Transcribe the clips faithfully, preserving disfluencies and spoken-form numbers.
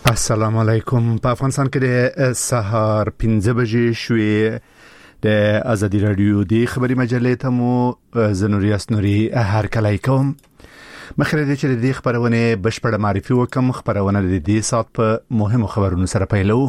السلام علیکم. په افغانستان کې د سهار پنځه بجې شوې. د ازادي رادیو د خبري مجلې ته مو زنوري اسنوري هر کله کوم. مخکې د چې د خبرونه بشپړ معرفي وکم. خبرونه د دې سات په مهمو خبرونو سره پیلو.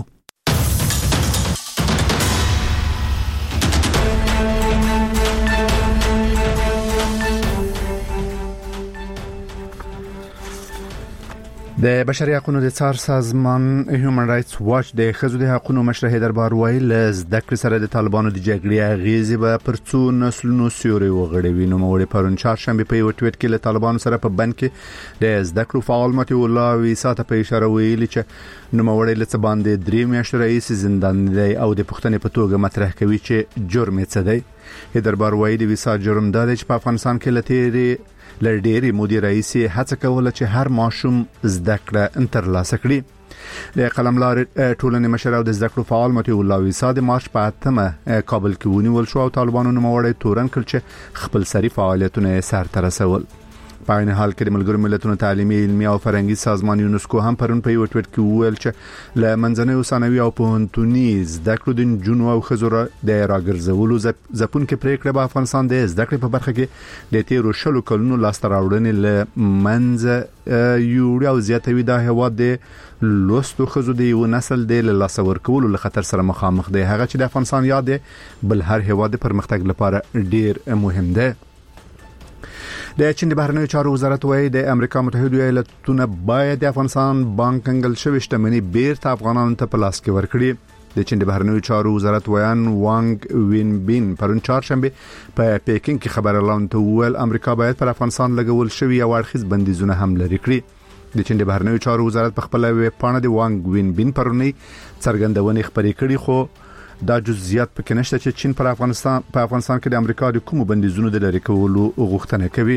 د بشري حقوقو د څار سازمان هیومن رائټس واچ د خزو د حقوقو مشر حیدر باروی له زده کړې سره د طالبانو د جګړې اغیزې به پر څو نسلونو سیوري وغړوي. نو موږ پرون چهارشنبه په یو ټویټ کې له طالبانو سره په بند کې د زده کړو فعال متي الله وساته په اشاره ویلي چې نو موږ له څه باندې درې میاشتې رئیس زندان دی او د پښتنې په توګه مطرح کوي چې جرم څه دی. حیدر باروی د وسا جرم دی چې په افغانستان کې لته لړډيري مدیر رئیس هڅه کوله چې هر ماشوم زده کړه انترلاسه کړي. د قلملار ټولنې مشر او د زده کړو فعال متي الله وسا د مارچ په اتمه کابل کې ونیول شو او طالبانو نوموړی تورن کړ چې خپل سری فعالیتونه سر ته رسول. په عین حال کې د ملګرو ملتونو تعلیمي علمي او فرهنګي سازمان یونسکو هم پرون په یو ټویټ کې وویل چې له منځنۍ ثانوي او پوهنتوني زده کړو د جنو او خزر د راګرځولو ځپون کې پریکړه په افغانستان د زده کړې په برخه کې د تیرو شلو کلونو لاستراوړنې له منځ یوړي او زیاتوي د هوا د لوستو خزو د یو نسل د لاسور کولو له خطر سره مخامخ دی. هغه چې د افغانستان یاد بل هر هوا د پرمختګ لپاره ډیر مهم دی. د چین د بهرنیو چارو وزارت وايي د امریکا متحده ایالاتونو باید د افغانستان بانک کنګل شوی شتمنۍ بیرته افغانانو ته په لاس کې ورکړي. د چین د بهرنیو چارو وزارت ویان وانګ وین بین پرون چهارشنبه په پیکینګ کې خبر اعلان ته ویل امریکا باید پر افغانستان لګول شوی او اړخیز بندیزونه هم لري کړی. د چین د بهرنیو چارو وزارت په خپل ویب پاڼه د وانګ وین بین پرونی څرګندونه خبرې کړې خو دا جزئیات پکې نشته چې چین پر افغانستان په افغانستان کې د امریکا د کوم بندیزونو د لری کولو غوښتنه کوي.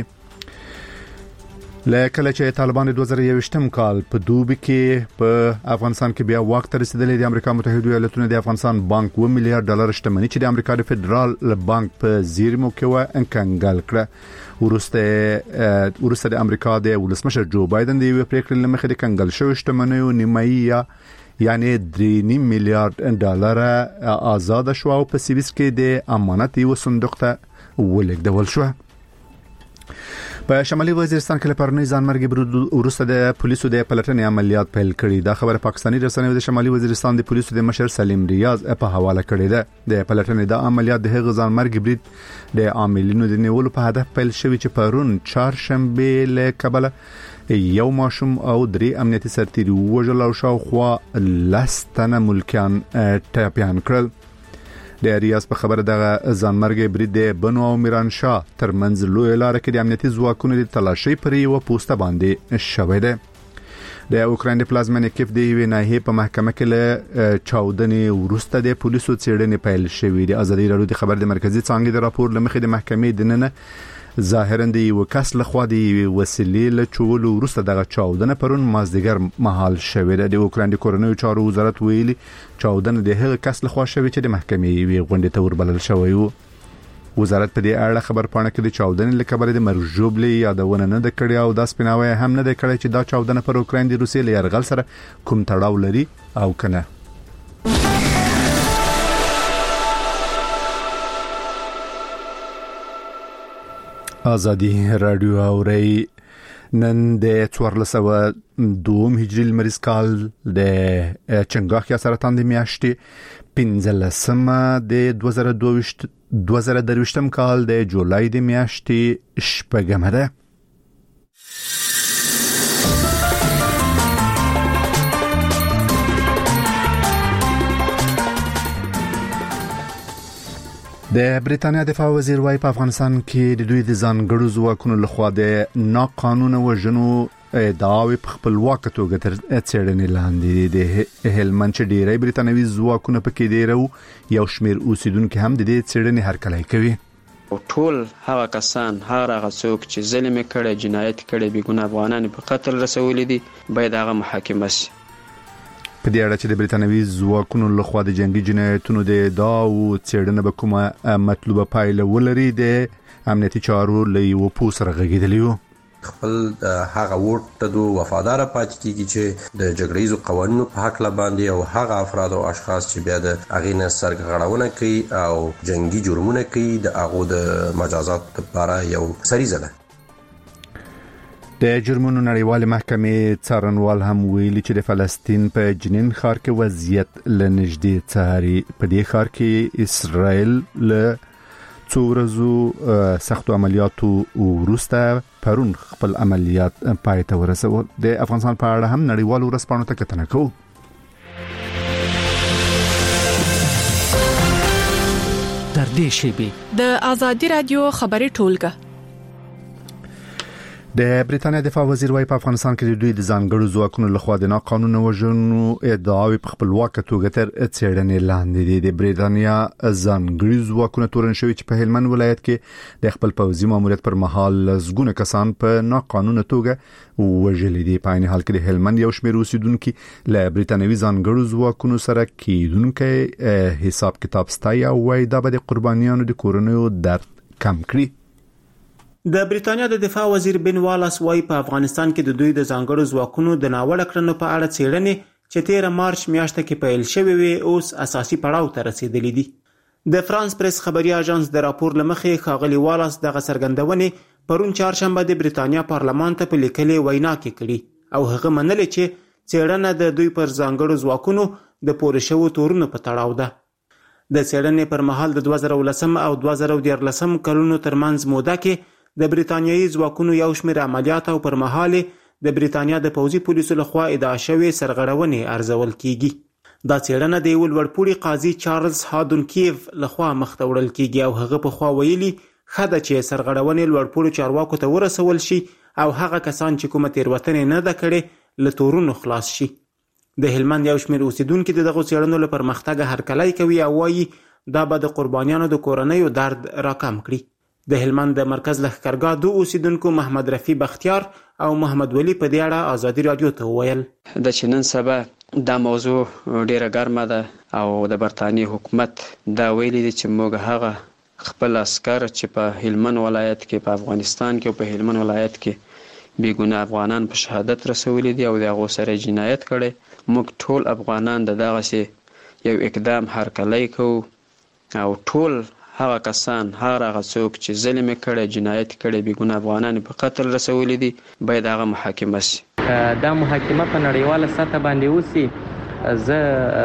لکه چې طالبان د دوه زره یوویشتم کال په دوبي کې په افغانستان کې بیا وخت رسیدلې د امریکا متحده ایالاتونو د افغانستان بانک و میلیارډ ډالر شتمنۍ چې د امریکا د فدرال بانک په زیرمو کې و انکنګل کړه. ورسته ورسته د امریکا د ولسمشر جو بایدن د یو پریکړې لمخې د کنګل شوی شتمنۍ نیمایي یعنی درې نیم میلیارډ ډالر آزاد شو او په سویس کې د امانت یو صندوق ته ولګول شو. په شمالي وزیرستان کې لپاره ځانمرګي ورسته د پولیسو د پلټنې عملیات پیل کړي. دا خبره پاکستاني رسنیو د شمالي وزیرستان د پولیسو د مشر سلیم ریاض په حواله کړې ده. د پلټنې د عملیات د هغه ځانمرګي برید د عاملینو د نیولو په هدف پیل شوی چې پرون چهارشنبه له کابل یو ماشوم او درې امنیتي سرتیري وژل او شاوخوا لستنه ملکیان ټاپیان کړل. د ریاض په خبره دغه ځانمرګي برید د بنو او میران شاه ترمنځ لوی لار کې د امنیتي ځواکونو د تلاشي پر یو پوسټه باندې شوې ده. د اوکراین د پلازمینې کیف د یو ناحیه په محکمه کې له چاودنې ورسته د پولیسو څېړنې پیل شوې. د ازادي رادیو د خبر د مرکزی څنګه د راپور لمخې د محکمې د نن ظاهرا د یو کس لخوا د وسیلې له چولو ورسته دغه چاودنه پرون مازدیګر مهال شوې ده. د اوکراین د کورنیو چارو وزارت ویلي چاودنه د هغه کس لخوا شوې چې د محکمې وی غونډه ته وربلل شوی وو. وزارت په دې اړه خبر پاڼه کې د چاودنې لکبر د مرجوبلي یادونه نه د کړی او د سپیناوي هم نه د کړی چې دا چاودنه پر اوکراین د روسیې له یرغل سره کوم تړاو لري او کنه. ازادي رادیو اوري نن د څوارلس سوه دوم هجري لمریز کال د چنګاخ یا سرطان د میاشتې پنځلسمه د دوه زره درویشتم کال د جولای د میاشتې شپږمه ده. د بریتانیا دفاع وزیر وايي په افغانستان کې د دوی د ځانګړو ځواکونو لخوا د ناقانونه وژنو ادعاوې په خپلواک توګه تر څېړنې لاندې د هلمند چې ډیری بریتانوي ځواکونه پکې دی او یو شمیر اوسیدونکو هم د دې څېړنې هرکلی کوي. ټول هغه کسان هغه څوک چې ظلم کړي جنایت کړي بیګناه افغانان په قتل رسولي دي باید هغه محاکمه شي. په دې اړه چې د بریتانوي ځواکونو لخوا د جنگي جنایتونو د ادعاو څېړنه به کومه مطلوبه پایله ولري د امنیتي چارو له یو پوسره غږیدلی وو. خپل هغه ووټ ته دو وفادار پاتې کیږي چې د جګړیزو قوانینو په حق باندې او هغه افراد او اشخاص چې بیا د هغې نه سرغړونه کوي او جنگي جرمونه کوي د هغو د مجازات لپاره یو سریزه ده. د جرمونو نړیوال محکمې څارنوال هم ویلي چې د فلسطین په جنین ښار کې وضعیت لنږدې څاري. په دې ښار کې اسرائیل له څو ورځو سختو عملیاتو وروسته پرون خپل عملیات پای ته ورسول. د افغانستان په اړه هم نړیوالو ورځپاڼو ته کتنه کوو. تر دې شیبې د آزادي رادیو خبري ټولګه. د بریتانیا دفاع وزیر وايي په افغانستان کې د دوی د ځانګړو ځواکونو لخوا د ناقانونه وژنو ادعاوې په خپلواک توګه تر څېړنې لاندې دي. د بریتانیا ځانګړي ځواکونه تورن شوي چې په هلمند ولایت کې د خپل پوځي ماموریت پر مهال لسګونه کسان په ناقانونه توګه وژلي دي. په عین حال کې د هلمند یو شمېر اوسیدونکو له بریتانوي ځانګړو ځواکونو سره کېدونکو حساب کتاب ستایي او وايي دا به د قربانیانو د کورنیو درد کم کړي. د بریتانیا د دفاع وزیر بن والاس وايي په افغانستان کې د دوی د ځانګړو ځواکونو د ناوړه کړنو په اړه څېړنې چې تیر مارچ میاشته کې پیل شوې وي اوس اساسي پړاو ته رسیدلې دي. د فرانس پریس خبري اژانس د راپور لمخې ښاغلي والاس دغه څرګندونې پرون چهارشنبه د بریتانیا پارلمان ته په لیکلې وینا کې کړي او هغه منلې چې څېړنه د دوی پر ځانګړو ځواکونو د پوره شوو تورونو په تړاو ده. د څېړنې پر مهال د دوه زره ولسم او دوه زره دیارلسم کلونو ترمنځ موده کې د بریتانیایي ځواکونو یو شمېر عملیات او پر مهال د بریتانیا د پوځي پولیسو لخوا ادعا شوې سرغړونې ارزول کیږي. دا څېړنه د یو لوړپوړي قاضي چارلز هادون کیف لخوا مخته وړل کیږي او هغه په خوا ویلي ښه ده چې سرغړونې لوړپوړو چارواکو ته ورسول شي او هغه کسان چې کومه تېروتنې نه ده کړې له تورونو خلاص شي. د هلمند یو شمېر اوسیدونکي د دغو څېړنو له پرمختګه هرکلی کوي او وایي دا به د قربانیانو د کورنیو درد راکم کړي. د هلمند د مرکز لښکرګاه دوه اوسیدونکو محمد رفیع بختیار او محمد ولی په دې اړه آزادي رادیو ته وویل د چې نن سبا دا موضوع ډیره ګرمه ده او د برتانیې حکومت دا ویلي دي چې موږ هغه خپل عسكر چې په هلمند ولایت کې په افغانستان کې او په هلمند ولایت کې بیګونه افغانان په شهادت رسولي دي او دغه سره جنایت کړي. موږ ټول افغانان د دغه سي یو اقدام هرکلی کوو او ټول هغه کسان هغه څوک چې ظلم کړي جنایت کړي بیګونه افغانان په قتل رسولي دي باید هغه محاکمه شي. دا محاکمه په نړیواله سطح باندې وسی. زه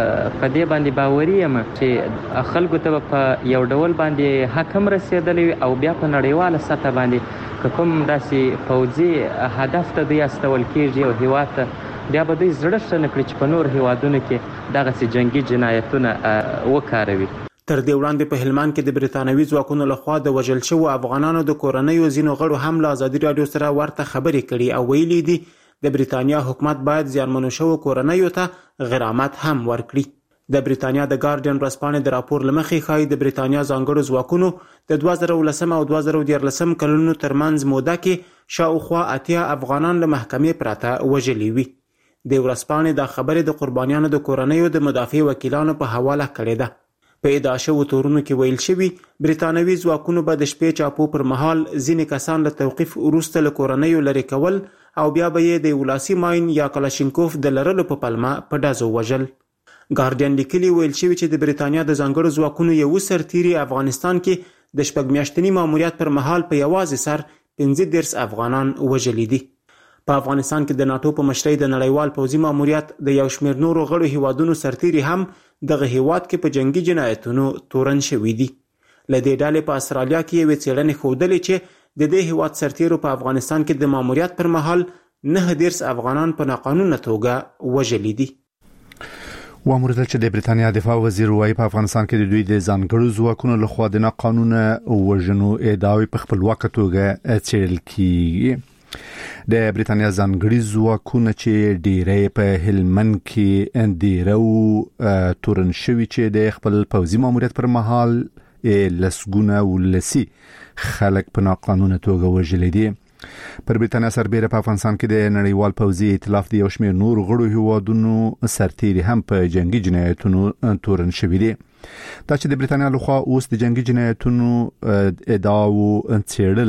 په دې باندې باوري یم چې خلکو ته په یو ډول باندې حکم رسیدلی او بیا په نړیواله سطح باندې کوم داسې پوځي هدف ته دوی استول کېږي او هیواد ته بیا به دوی زړه ښه نه کړي چې په نور هیوادونو کې دغسې جنګي جنایتونه وکاروي. تر دې وړاندې په هلمند کې د بریتانوي ځواکونو لخوا د وژل شوو افغانانو د کورنیو ځینو غړو هم له ازادي رادیو سره ورته خبرې کړي او ویلي دي د بریتانیا حکومت باید زیانمنو شوو کورنیو ته غرامت هم ورکړي. د بریتانیا د ګارډین ورځپاڼې د راپور له مخې ښایي د بریتانیا ځانګړو ځواکونو د دوه زره ولسم او دوه زره دیارلسم کلونو ترمنځ موده کې شاوخوا اتیا افغانان له محکمې پرته وژلي وي. د ورځپاڼې دا خبرې د قربانیانو د کورنیو د مدافع وکیلانو په حواله کړې ده. په ادعا شوو تورونو کې ویل شوي بریتانوي ځواکونو به د شپې چاپو پر مهال ځینې کسان له توقیف وروسته له کورنیو لرې کول او بیا به یې د ولاسي ماین یا کلاشینکوف د لرلو په پلمه په ډزو وژل. ګارډین لیکلي ویل شوي چې د بریتانیا د ځانګړو ځواکونو یو سرتیري افغانستان کې د شپږ میاشتني ماموریت پر مهال په یوازې سر پنځه دېرش افغانان وژلي دي. په افغانستان کې د ناتو په مشرۍ د نړیوال پوځي ماموریت د یو شمېر نورو غړو هیوادونو سرتیري هم دغه هیواد کې په جنگي جنایتونو تورن شوي دي. له دې ډلې په استرالیا کې یوې څېړنې ښودلې چې د دې هیواد سرتیرو په افغانستان کې د ماموریت پر مهال نه دېرش افغانان په ناقانونه توګه وژلي دي. واموردل چې د بریتانیا دفاع وزیر وايي په افغانستان کې د دوی د ځانګړو ځواکونو لخوا د ناقانونه وژنو ادعاوې په خپلواک توګه څېړل کیږي. د بریتانیا ځانګړي ځواکونه چې ډیری په هلمند کې ډیرو تورن شوي چې د خپل پوځي ماموریت پر مهال لسګونه ولسی خلک په ناقانونه توګه وژلي دي. پر بریتانیا سربېره په افغانستان کې د نړیوال پوځي ائتلاف د یو شمېر نور غړو هیوادونو سرتیري هم په جنگي جنایتونو تورن شوي دي. دا چې د بریتانیا لخوا اوس د جنگي جنایتونو ادعاو څېړل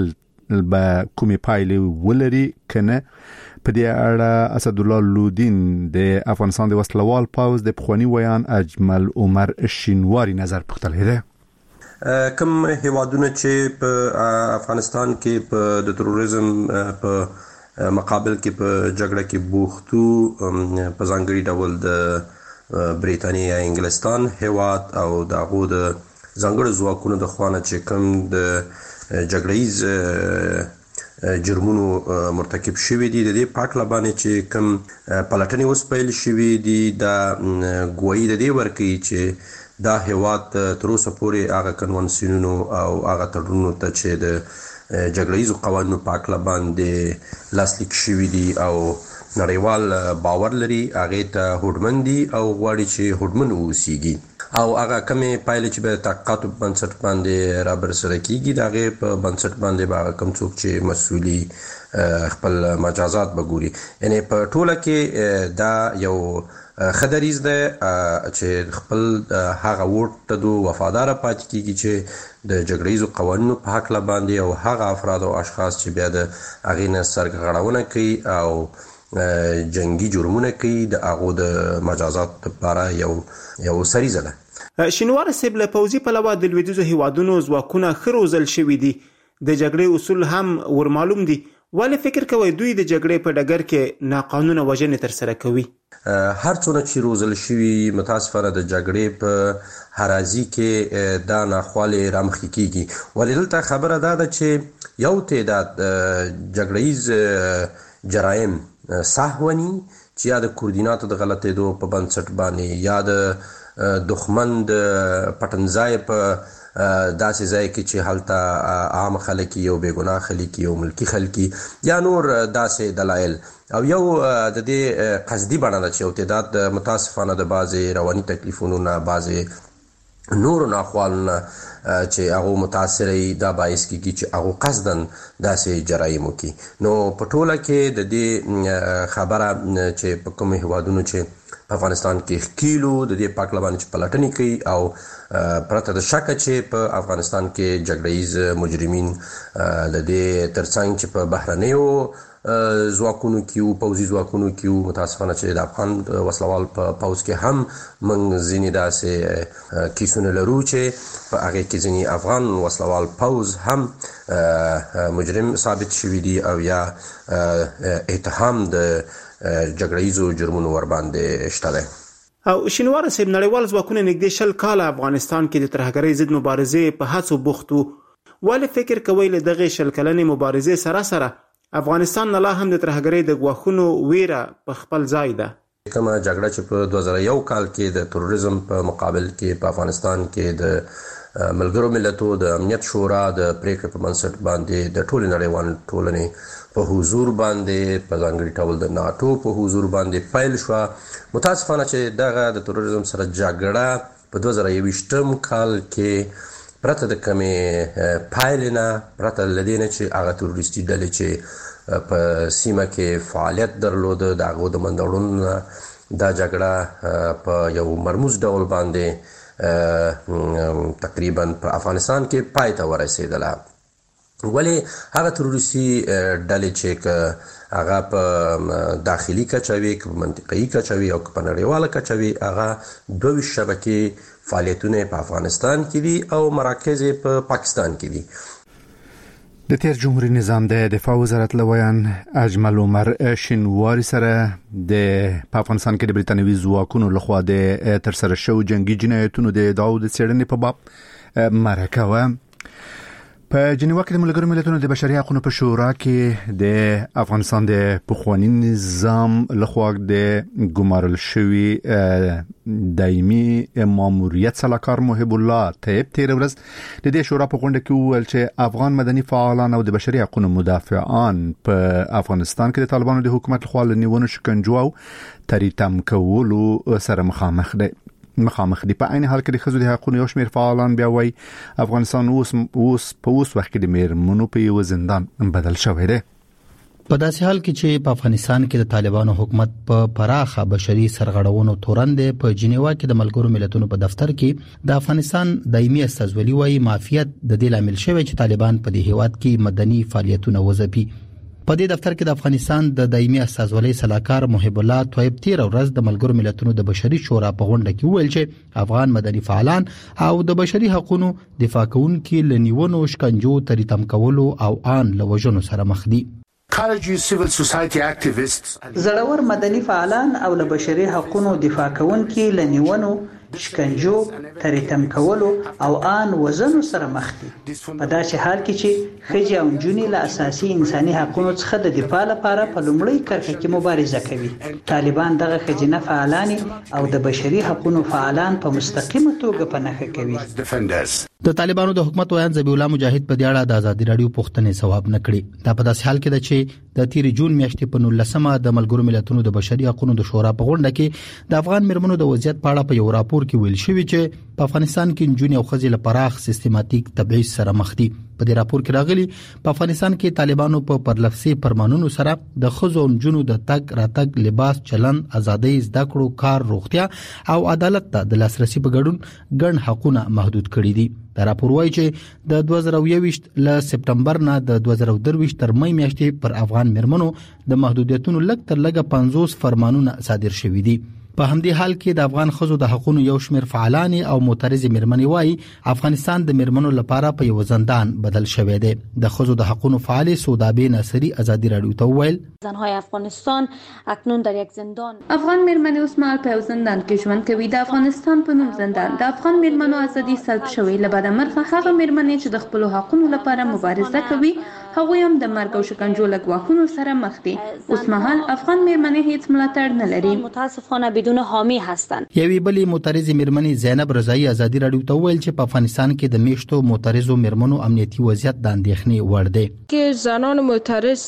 به کومې پایلې ولري کنه. په دې اړه اسد الله لودین د افغانستان د وسلوال پاوز د پخوانی ویان اجمل عمر شینواری نظر پختلی دی. کوم هیوادونه چې په افغانستان کې په د تروریزم په مقابل کې په جګړه کې بوختو، په ځانګړي ډول د بریتانیا، انګلستان هیواد او دغه د ځانګړو ځواکونو د خوانه چې کوم د جګړهیز جرمونو مرتکب شوی دي، د دې پاک لبانه چې کوم پلټنې وسپیل شوی دي د ګوئی د دې ورکی چې دا هیواد تر اوسه پورې هغه کنوانسیونونو او هغه تړونونو ته چې د جګړهیزو قوانینو پاک لباندې لاسلیک شوی دي او نړیوال باور لري، هغه ته هوډمن دي او غواړي چې هوډمن اوسيږي او هغه کومې پایلې چې به تحقیقات په بنسټ باندې را برسره کیږي، د هغې په بنسټ باندې به هغه کوم څوک چې مسؤلي خپل مجازات به ګوري. یعنې په ټوله کې دا یو خدریز ده چې خپل هغه ووټ ته دو وفادار پاتې کیږي چې د جګړهیزو قوانینو په حق باندې او هغه افراد او اشخاص چې بیا د هغې نه سرغړونه کوي او جنگي جرمونه کوي، د هغو د مجازات لپاره یو یو سریزه ده. شینوار صاحب له پوځي پلوه د لویدیځو هیوادونو ځواکونه ښه روزل شوي دي، د جګړې اصول هم ورمعلوم دي، ولې فکر کوئ دوی د جګړې په ډګر کې ناقانونه وژنې ترسره کوي؟ هر څونه چې روزل شوي متاسفانه د جګړې په هرازي کې دا ناخوالې رامخکې کیږي، ولې دلته خبره دا ده چې یو تعداد جګړهیز جرایم سهونی چې یا د کوردیناتو د غلطېدو په بنسټ باندې یا د دښمن د پټنځای په داسې ځای کې چې هلته عام خلک یو بېګناه خلک یو ملکی خلک یا نور داسې دلایل او یو د دې قصدي بڼه ده چې یو تعداد متاسفانه د بعضې رواني تکلیفونو نه، بعضې نورو ناخوالو نه چې هغه متاثرې دا باعث کیږي چې هغه قصدن داسې جرایم وکړي. نو په ټوله کې د دې خبره چې په کوم هیوادونو چې په افغانستان کې ښکیلو د دې پاک لبانې چې پلټنې کوي او پرته د شکه چې په افغانستان کې جګړهیز مجرمین د دې ترڅنګ چې په بهرنیو ځواکونو کې او پوځي ځواکونو کې او متاسفانه چې د افغان وسلوال په پوځ کې هم موږ ځینې داسې کیسونه لرو چې په هغې کې ځینې افغان وسلوال پوځ هم مجرم ثابت شوي دي او یا اتهام د جګړهیزو جرمونو ورباندې شته دی. او شینوار صاحب نړیوال ځواکونه نږدې شل کاله افغانستان کې د ترهګرۍ ضد مبارزې په هڅو بوخت وو، ولې فکر کوئ له دغې شل کلنې مبارزې سره سره افغانستان نه لا هم د ترهګرۍ د ګواښونو ویره په خپل ځای ده؟ کومه جګړه چې په دوه زره یو کال کې د تروریزم په مقابل کې په افغانستان کې د ملګرو ملتو د امنیت شورا د پریکړې په بنسټ باندې د ټولې نړیوال ټولنې په حضور باندې په ځانګړي ډول د ناټو په حضور باندې پیل شوه. متاسفانه چې دغه د تروریزم سره جګړه په دوه زره یوویشتم کال کې پرته د کمې پایلې نه، پرته له دې نه چې هغه تروریستي ډلې چې په سیمه کې فعالیت درلوده د هغو د منځه وړلو نه دا جګړه په یو مرموز ډول باندې تقریبا په افغانستان کې پای ته ورسېدله. ولې هغه تروریستي ډلې چې هغه په داخلي کچه وي، که په منطقه‌ایي کچه وي او که په نړیواله کچه وي، هغه دوه ویشت شبکې فعالیتونه په افغانستان کې دي او مراکز په پاکستان کې دي. د تیر جمهوریت نظام د دفاع وزارت لویان اجمل عمر شینواری سره د افغانستان کې د بریتانوي ځواکونو لخوا د ترسره شوو جنگي جنایتونو د ادعاو د څېړنې په باب مرکه وه. په جنیوا کې د ملګرو ملتونو د بشري حقوقو په شورا کې د افغانستان د پخوانی نظام لخوا د ګمارل شوی دایمي ماموریت سلاکار محب الله طیب تیر ورځ د دې شورا په غونډه کې وویل چې افغان مدني فعالان او د بشري حقوقو مدافعان په افغانستان کې د طالبانو د حکومت لخوا له نیونو، شکنجو او تریتم کولو سره مخامخ دي مخامخ دي. په عین حال کې د ښځو د حقوقو یو شمېر فعالان بیا وایي افغانستان اوس اوس په اوس وخت کې د میرمنو په یو زندان بدل شوی دی. په داسې حال کې چې په افغانستان کې د طالبانو حکومت په پراخه بشري سرغړونو تورن دی، په جنیوا کې د ملګرو ملتونو په دفتر کې د افغانستان دایمي استازولي وايي مافیات د دې لامل شوی چې طالبان په دې هیواد کې مدني فعالیتونه وځپي. په دې دفتر کې د افغانستان د دایمي استازولي صلاحکار محب الله طيب تیر ورځ د ملګرو ملتونو د بشري شورا په غونډه کې ویل چې افغان مدني فعالان او د بشري حقوقو دفاع کوونکي لنیونو شکنجو تریتم کولو او آن لوجنو سره مخ دي. زړور مدني فعالان او له بشري حقوقو دفاع کوونکي لنیونو شکنجو تریتم کولو او آن وزنو سره مخ دي. په داسې حال کې چې ښځې او نجونې له اساسي انساني حقوقو څخه د دفاع لپاره په لومړۍ کرښه کې مبارزه کوي. طالبان دغه ښځینه فعالان او د بشري حقوقو فعالان په مستقیمه توګه په نښه کوي. د طالبانو د حکومت ویان ذبیح الله مجاهد په دې اړه د ازادي رادیو پوښتنې ثواب نه کړي. دا په داسې حال کې ده چې د تیر جون میاشتې په نولسمه د ملګرو ملتونو د بشري حقوقو د شورا په غونډه کې د افغان مرمنو د وضعیت په اړه په یو راپور کې ویل شوی چې په افغانستان کې نجونې او ښځې له پراخ سیستماتیک تبعیض سره مخ دي. په دې راپور کې راغلي په افغانستان کې طالبانو په پرلفسي فرمانونو سره د ښځو او نجونو د تګ راتګ، لباس، چلن، ازادۍ، زده کړو، کار، روغتیا او عدالت ته د لاسرسي په ګډون ګڼ حقوقونه محدود کړي دي. دا راپور وایي چې د دوه زره یوویشت له سپټمبر نه د دوه زره درویشت تر مې میاشتې پر افغان مرمنو د محدودیتونو لږ تر لږه پنځوس فرمانونه صادر شوي دي. په همدې حال کې د افغان ښځو د حقوقو یو شمېر فعالان او معترض مرمنې وایي افغانستان د مرمنو لپاره په یو زندان بدل شوی دی. د ښځو د حقوقو فعال سودابه ناصری ازادي رادیو ته ویل زنهای افغانستان اکنون در یک زندان. افغان مرمنې اوس مهال په یو زندان کې ژوند کوي. د افغانستان په نوم زندان. د افغان مرمنو ازادي سلب شوې. له بده مرغه هغه مرمنې چې د خپل حقوقو لپاره مبارزه کوي هغه هم د مرګ او شکنجو له ګواښونو سره مخ دي. اوس مهال افغان مرمنې هیڅ ملاتړ نه لري. متاسفانه بدون حامی هستند. یوې بلې معترض مرمنې زینب رضایی ازادي رادیو ته ویل چې په افغانستان کې د میشتو معترضو مرمنو امنیتي وضعیت د اندېښنې وړ دی. کې زنان معترض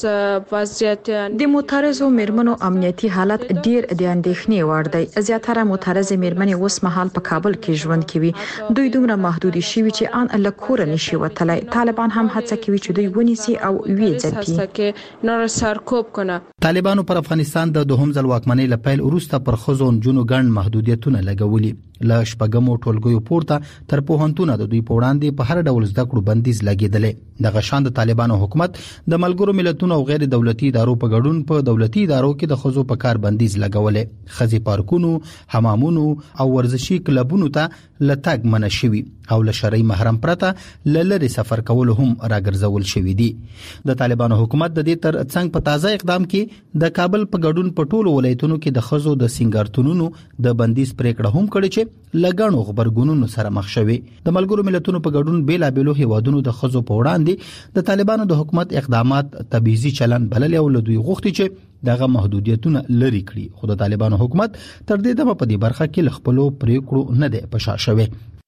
وضعیت د معترضو مرمنو امنیتي حالت ډیر د اندېښنې وړ دی. زیاتره معترض مرمنې اوس مهال په کابل کې ژوند کوي. دوی دومره محدود شوي چې ان له کور نشي وتلای. طالبان هم هڅه کوي چې دوی ونیسي او وی ځپي نور سرکوب کنه. طالبانو پر افغانستان د دوهم ځل واکمنۍ لپاره وروسته پر خزو جنو ګڼ محدودیتونه لګولي. له شپږمو ټولګیو پورته تر پوهنتونه د دوی په وړاندې په هر ډول زده کړو بندیز لګیدلې. د غشان د طالبانو حکومت د ملګرو ملتونو او غیر دولتي ادارو په ګډون په دولتي ادارو کې د خزو په کار بندیز لګولې. خزي پارکونو، حمامونو او ورزشي کلبونو ته لټګ منع شوی او له شرعي محرم پرته لری سفر کول هم راګرځول شوی دي. د طالبانو حکومت د دې تر څنګ په تازه اقدام کې د کابل په ګډون په ټولو ولایتونو کې د خزو د سنگارتونونو د بندیز پریکړه هم کړې چې لګانو خبرګونونو سره مخ شوي. د ملګرو ملتونو په ګډون بیلا بیلو هیوادونو د خزو په وړاندې د طالبانو د حکومت اقدامات تبعیضي چلن بلل او لدوی غوښتي چې دغه محدودیتونه لري کړي. خو د طالبانو حکومت تر دې دمه په دې برخه کې خپل پریکړو نه دی پشا شوی.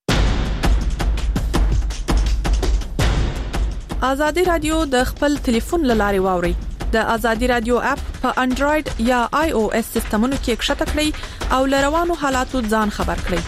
ازادي رادیو د خپل ټلیفون لاري واوري. د ازادي رادیو اپ په انډراید یا آی او اس سیستمونو کې ښکته کړئ او لروانو حالاتو ځان خبر کړئ.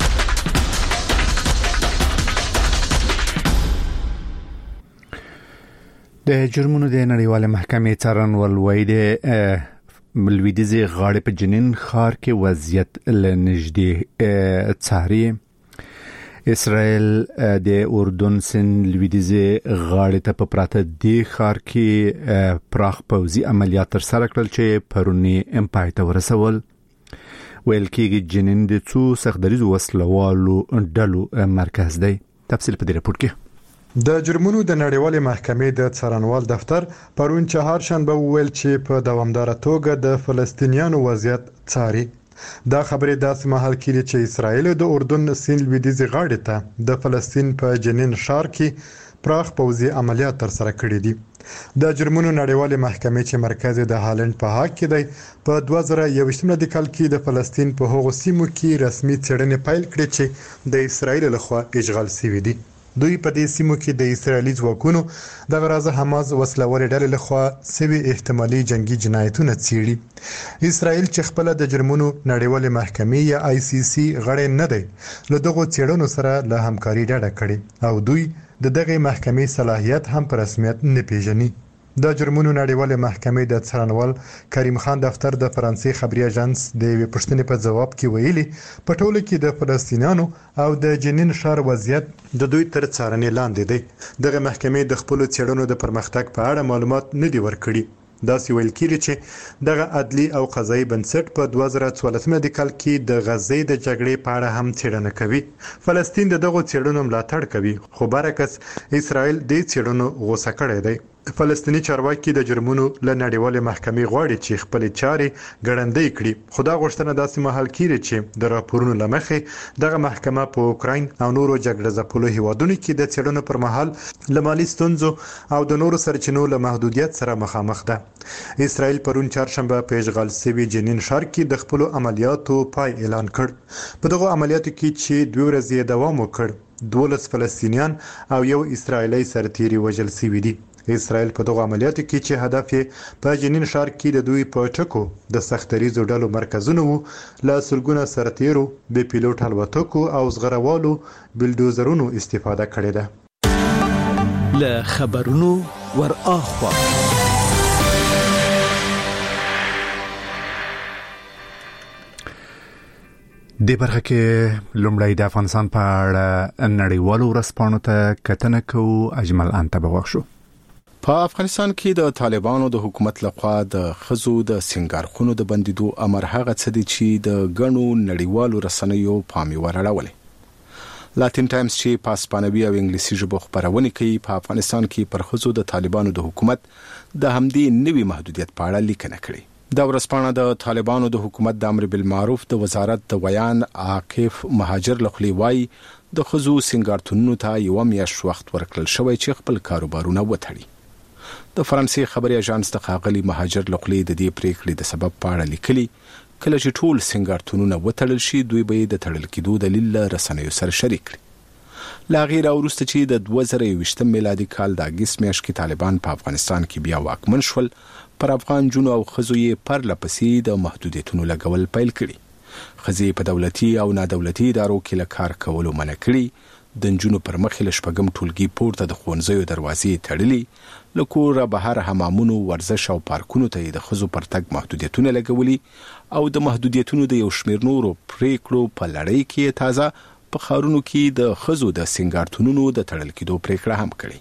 د جرمونو د نړیوال محکمې څارنوال وایي د لویدیځي غاړې په جنین ښار کې وضعیت لنږدې څاري. اسرائیل د اردن سند لویدیځي غاړې ته په پراته دی ښار کې پراخ پوځي عملیات تر سره کړل چې پرونی امپای ته ورسول. ویل کېږي جنین د څو سختدریزو وسلوالو ډلو مرکز دی. تفصیل په دې راپور کې. د جرمونو د نړیوال محکمې د څارنوال دفتر پرون چهارشنبه ویل چې په دوامدار توګه د فلسطینیانو وضعیت څاري. دا خبره داسې مهال کې چې اسرائیل د اردن سند لویدیځي غاړې ته د فلسطین په جنین ښار کې پراخ پوځي عملیات تر سره کړي دي. د جرمونو نړیوال محکمې چې مرکز د هالند په هاګ کې دی په دوه زره یوویشت میلادي کال کې د فلسطین په هغو سیمو کې رسمي څېړنې پیل کړې چې د اسرائیل لخوا اشغال شوي دي. دوی په دې سیمو کې د اسرائیلي ځواکونو د غرازه حماس وسلوال ډلې لخوا سوي احتمالي جنگي جنایتونه څېړي. اسرائیل چې خپل د جرمونو نړیوال محکمې یا آی سی سی غړی نه دی له دغو څېړنو سره له همکاري ډډه کړې او دوی د دغه محکمې صلاحیت هم په رسمیت نه پیژني. د جرمونو نړیوال محکمې د څارنوال کریم خان دفتر د فرانسې خبري اژانس د وی پښتنې په جواب کې ویلي په ټوله کې د فلسطینیانو او د جنین ښار وضعیت د دوی تر څارنې لاندې دی. دغه محکمې د خپل څېړنو د پرمختګ په اړه معلومات نه دی ورکړي. دا سی ویل کېږي چې دغه عدلي او قضایي بنسټ په دوه زره څوارلسم کال کې د غزې د جګړې په اړه هم څېړنه کوي. فلسطین د دغه څېړنو ملاتړ کوي، خو برعکس اسرائیل د څېړنو غوسه کړی دی. فلسطینی چارواکي د جرمونو له نړیوال محکمې غواړي چې خپل چاري ګړندۍ کړي. خدا غوښتنه داسې مهال کېږي چې د راپورونو لمخې دغه محکمه په اوکراین او نورو جګړه ځپلو هیوادونو کې د څېړنو پر مهال له مالي ستونزو او د نورو سرچینو له محدودیت سره مخامخ ده. اسرائیل پرون چهارشنبه په اشغال شوي جنین ښار کې د خپل عملیاتو پای اعلان کړ. په دغه عملیاتو کې چې دوه ورځې دوام وکړ، دولس فلسطینیان او یو اسرایلی سرتیری وژل شوي دي. اسرائیل په دغه عملیاتو کې چې هدف یې په جنین ښار کې د دوی په ټکو د سختریزو ډلو مرکزونه وو، له سلګونه سرتیرو، بې پیلوټ الوتکو او زغروالو بلډوزرونو استفاده کړې ده. له خبرونو ور اخوا د برخه کې لومړی د افغانستان په اړه نړیوالو ورځپاڼو ته کتنه کوو. اجمل انتبه وښو. په افغانستان کې د طالبانو د حکومت لخوا د خزو د سنگارخونو د بندیدو امر هغه څه دی چې د غنو نړیوالو رسنیو پام وراړولې. لاتین ټایمز چې په اسپانوي او انګلیسي ژبه خبرونه کوي په افغانستان کې پر خزو د طالبانو د حکومت د همدې نوي محدودیت په اړه لیکنه کړې. د ورځپاڼه د طالبانو د حکومت د امر بالمعروف د وزارت د بیان عاقف مهاجر لخوا وایي د خزو سنگارتونونو ته یو میاشت وخت ورکړل شوی چې خپل کاروبارونه وتړي. د فرانسې خبري اژانس د ښاغلي مهاجر لخوا د دې پریکړې د سبب په اړه لیکلي کله چې ټول سنگارتونونه وتړل شي دوی به د تړل کېدو دلیل رسنیو سره شریک کړي. لا غیر اورسته چې د دوه زره یوویشتم میلادي کال د اګست میاشتې کې طالبان په افغانستان کې بیا واکمن شول، پر افغان جنو او خزو یې پر لپسې د محدودیتونو لګول پیل کړي. خزې په دولتي او نادولتي ادارو کې له کار کولو منع کړي. د نجونو پر مخ له شپږم ټولګي پورته د ښوونځیو دروازې تړلي. له کوره بهر حمامونو، ورزش او پارکونو ته د خزو پر تګ محدودیتونه لګولي او د محدودیتونو د یو شمېر نورو پریکړو په لړۍ کې تازه په ښارونو کې د خزو د سنگارتونونو د تړل کېدو پریکړه هم کړې.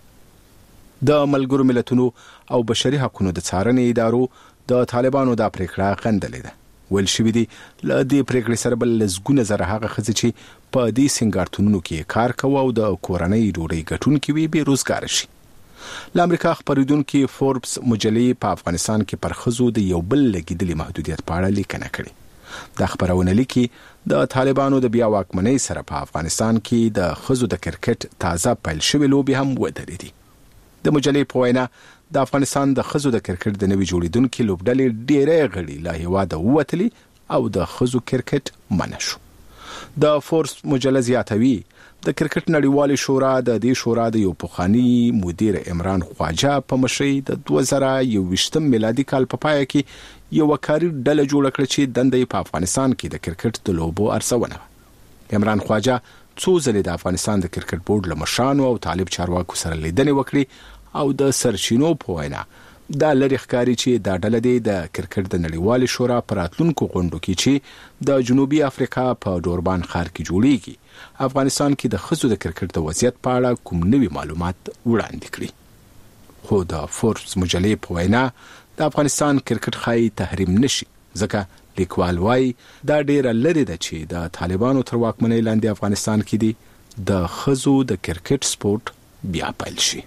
د ملګرو ملتونو او بشري حقوقو د څارنې ادارو د طالبانو دا پریکړه غندلې ده. ویل شوي دي له دې پریکړې سره بل لسګونه زره هغه ښځې چې په دې سنگارتونونو کې کار کوي او د کورنۍ ډوډۍ ګټونکي وي بېروزګاره شي. له امریکا خبریدونکي فوربس مجلې په افغانستان کې پر خزو د یو بل لګیدلي محدودیت په اړه لیکنه کړې. دا خبرونه لیکي د طالبانو د بیا واکمنۍ سره په افغانستان کې د خزو د کرکټ تازه پیل شوی لوبي هم ودرېدي. د مجلې په وینا د افغانستان د خزو د کرکټ د نوي جوړیدونکو لوبډلې ډېرې غړي له هیواده ووتلي او د خزو کرکټ منع شو. د فورس مجله زیاتوي د کرکټ نړیوالې شورا د دې شورا د یو پخوانی مدیر عمران خواجه په مشرۍ د دوه زره یوویشتم میلادي کال په پای کې یو کاري ډله جوړ کړه چې دندې په افغانستان کې د کرکټ د لوبو ارزونه. عمران خواجه څو ځلې د افغانستان د کرکټ بورډ له مشرانو او طالب چارواکو سره لیدنې وکړي او د سرچینو په وینا دا لري ښکاري چې دا ډله د کرکټ د نړیوالې شورا پر راتلونکو غونډو کې چې د جنوبي افریقا په دوربان ښار کې جوړیږي افغانستان کې د خزو د کرکټ د وضعیت په اړه کوم نوي معلومات وړاندې کړي. خو د فوربس مجلې په وینا د افغانستان کرکټ خای تحریم نشي ځکه لیکوال وايي دا ډیره لري ده چې د طالبانو تر واکمنۍ لاندې افغانستان کې دي د خزو د کرکټ سپورت بیا پیل شي.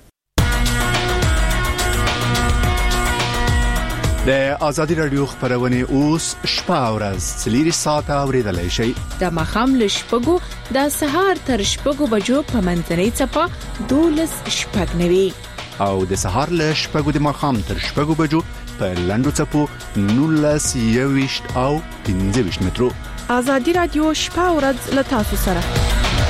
د آزادی رادیو خبرونه اوس شپه او ورځ څلور ساعته اوریدلای شئ. د مخام له شپږو د سهار تر شپږو بجو په منځنۍ چپه دولس شپږ نوي او د سهار له شپږو د مخام تر شپږو بجو په لندو چپو نولس یويشت او پنځه ویشت مترو. آزادی رادیو شپه او ورځ له تاسو سره.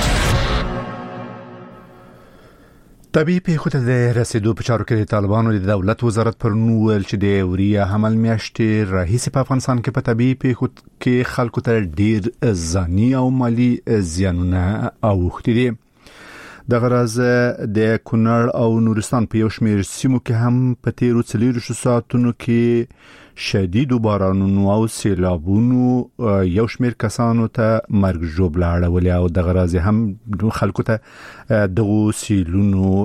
طبي پیښو ته د رسیدو په چارو کې د طالبانو د دولت وزارت پر نوول چې د اوریا حمل میاشتې راهیسې په افغانستان کې په طبي پیښو کې خلکو ته ډیر ځاني او مالی زیانونه اوښتي دي. د غراز د کونړ او نورستان په یو شمېر سیمو کې هم په تیرو څلورو ساعتونو کې شدید بارانونو او سیلابونو یو شمېر کسانو ته مرګ ژوبله اړولې او د غراز هم خلکو ته دغه سیلونو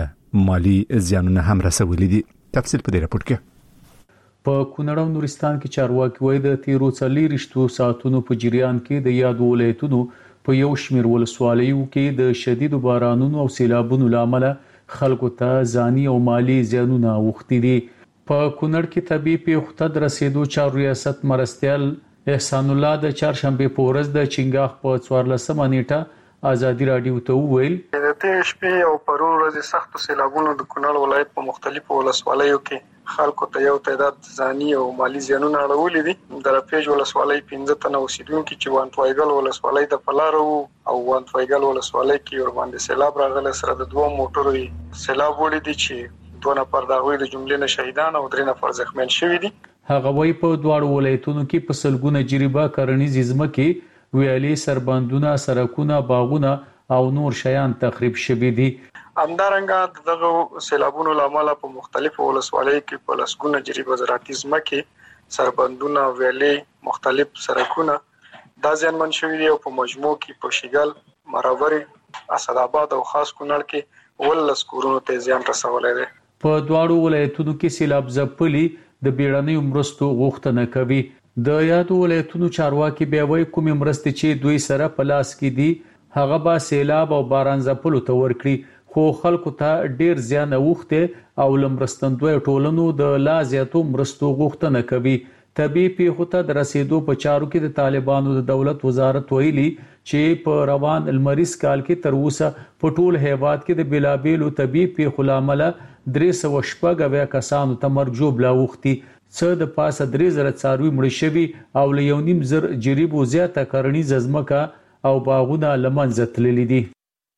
مالی زیانونه هم رسولې دي. تفصیل په دې راپور کې. په کونړ او نورستان کې چارواکي وایي د تیرو څلورو ساعتونو په جریان کې د یاد ولایتونو په یو شمېر ولسوالیو کې د شدید بارانونو او سیلابونو لامل خلکو ته ځاني او مالی زیانونه اوښتي دي. په کونړ کې طبي پیښو ته رسیدو چارو ریاست مرستیال احسان الله د چهارشنبه په ورځ د چنګاخ په څوارلسمه نیټه ازادي رادیو ته وویل د تیر شپې او پرون ورځې سختو سیلابونو د کونړ ولایت په مختلفو ولسوالیو کې خلکو ته یو تعداد ځاني او مالی زیانونه اړولې دي. د رپېج ولسوالۍ پنځه تنه اوسیدونکو چې وانټوایګل ولسوالۍ د پلارو او وانټوایګل ولسوالۍ کې ور باندې سیلاب راغله سره د دوه موټرو سیلاب ولیدي چې دوه نفر د هغوی د جملې نه شهیدان او درې نفر زخمیان شوي دي. هغه وایي په دواړو ولایتونو کې په سلګونه جریبه کرنیزې ځمکې ویالې سربندونه سرکونه باغونه او نور شیان تخریب شوي دي. همدارنګه دغه سیلابونو لامل په مختلفو ولسوالیو کې په لسګونه جریبه زراعتي ځمکې سربندونه ویالې مختلف سرکونه دا زیانمن شوي دي او په مجموع کې په شیګل مراوري اسداباد او خاص کونړ کې ولس کورونو ته زیان رسولی دی. په دواړو ولایتونو کې سیلاب ځپلي د بیړنیو مرستو غوښتنه کوي. د یادو ولایتونو چارواکي بیا وایي کومې مرستې چې دوی سره په لاس کې دي هغه به سیلاب او باران ځپلو ته ورکړي، خو خلکو ته ډیر زیان اوښته او لمرستندوی ټولنو د لا زیاتو مرستو غوښتنه کوي. طبي پیښو ته د رسیدو په چارو کې د طالبانو د دولت وزارت ویلي چې په روان المریض کال کې تر اوسه په ټول هیواد کې د بلابېلو طبي پیښو لامل درې سوه شپږ اویا کسانو ته مرګ ژوبله اوښتي. څه د پاسه درې زره څاروي مړه شوي او له یو نیم زر جریبو زیاته کرنیزه ځمکه او باغونه له منځه تللي دي.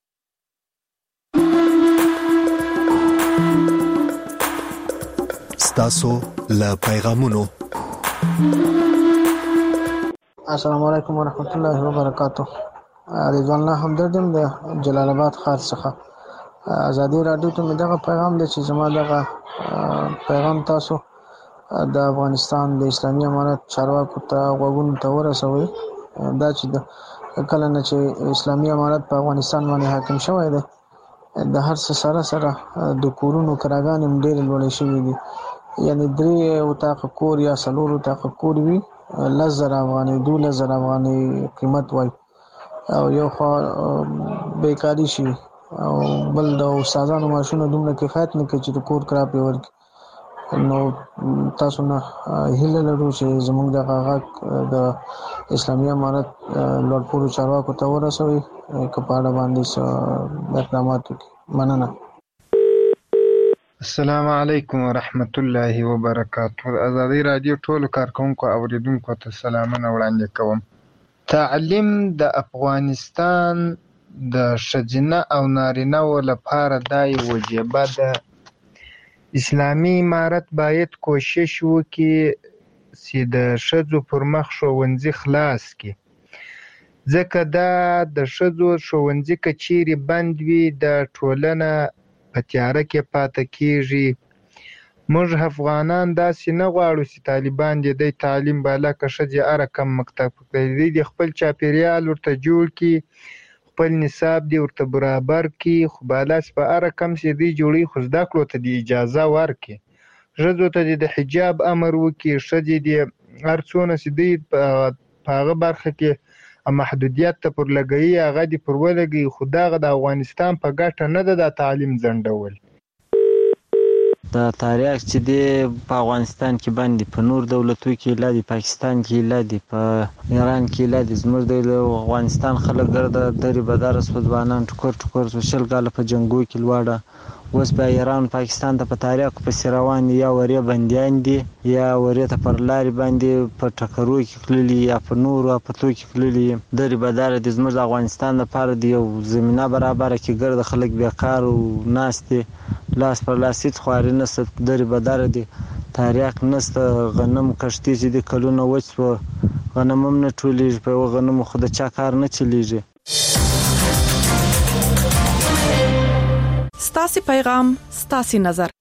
ستاسو له پیغامونو. السلام علیکم ورحمت الله وبرکاتہ. رضوان الله همدردم د جلال آباد ښار څخه. ازادي رادیو ته مې دغه پیغام دی چې زما دغه پیغام تاسو د افغانستان د اسلامي امارت چارواکو ته غوږونو ته ورسوئ. دا چې د کله نه چې اسلامي امارت په افغانستان باندې حاکم شوی دی د هر څه سره سره د کورونو کراګانې هم ډېرې لوړې شوي دي. یعنې درې اتاقه کور یا څلور اتاقه کور وي لس زره افغانۍ دولس زره افغانۍ قیمت وایي او یو خوا بیکاري شي او بل د استادانو معاشونه دومره کفایت نه کوي چې د کور کرا پرې ورکړي. نو تاسو نه هیله لرو چې زموږ دغه غږ د اسلامي امارت لوړپوړو چارواکو ته ورسوي که په اړه باندې څه اقدامات وکړي. مننه. السلام علیکم ورحمت الله وبرکاتہ. ازادي رادیو ټولو کارکونکو اوریدونکو ته سلامونه وړاندې کوم. تعلیم د افغانستان د ښځینه او نارینه لپاره دا یوه وجیبه ده. اسلامي امارت باید کوشش وکړي چې د ښځو پر مخ ښوونځي خلاص کړي، ځکه دا د ښځو ښوونځي که چیرې بند وي د ټولنه په تیاره کې پاتې کیږي. موږ افغانان داسې نه غواړو چې طالبان دې دی تعلیم بالا که ښځې هره کم مکتب کړي دي خپل چاپیریال ورته جوړ کړي خپل نصاب دی ورته برابر کړي خو بالاس په هره کم چې دی جوړي خو زده کړو ته د اجازه ورکړي. ښځو ته د حجاب امر وکړي، ښځې د هر څونه چې دی په هغه برخه کې محدودیت ته پر لګوي هغه دې پر ولګوي، خو دغه د افغانستان په ګټه نه ده د تعلیم ځنډول. د تاریخ چې دی په افغانستان کې باندې په نور دولتو کې لا دی پاکستان کې لا دی په ایران کې لا دی زموږ د افغانستان خلک ګرده درې بداره سو ځوانان ټکر ټکر سو شل کاله په جنګو کې لوړه اوس په ایران پاکستان ته په تاریخ پسې روان دي یا ورې بندیان دي یا ورې ته پر لارې باندې په ټکرو کې تللي یا په نورو افتو کې تللي درې بداره دي. زموږ د افغانستان لپاره د یو زمینه برابره کې ګرده خلک بیکار او ناست دي لاس پر لاس هېڅ خواري نشته درې بداره دي تاریخ نشته غنم کښتې چې دي کلونه وچ سوه غنم هم نه ټولېږي په یوه غنمو خو د چا کار نه چلېږي. ستاسو پیغام ستاسو نظر